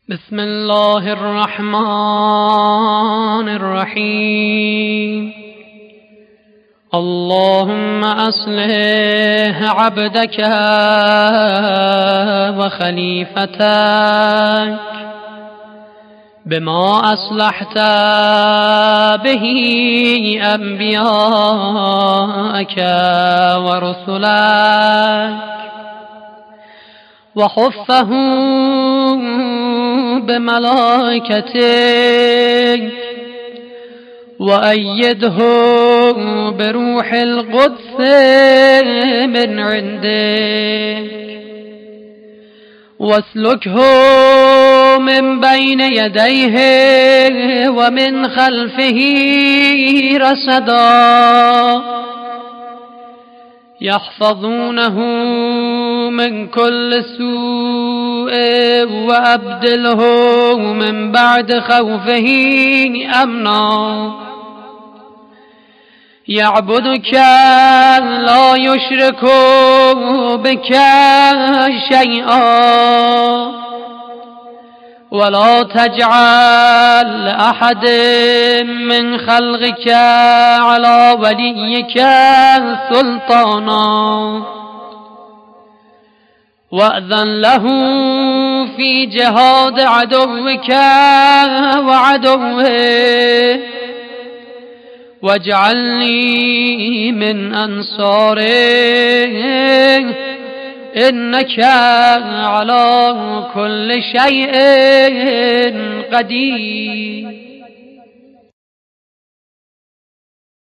بسم الله الرحمن الرحيم. اللهم أصلح عبدك وخليفتك بما أصلحت به أنبياءك ورسلك وحفهم بملائكتك وأيده بروح القدس من عندك واسلكه من بين يديه ومن خلفه رصدا يحفظونه من كل سوء وأبدله من بعد خوفه أمنا يعبدك لا يشرك بك شيئا ولا تجعل أحد من خلقك على وليك سلطانا وأذن له في جهاد عدوك وعدوه واجعلني من أنصاره إنك على كل شيء قدير.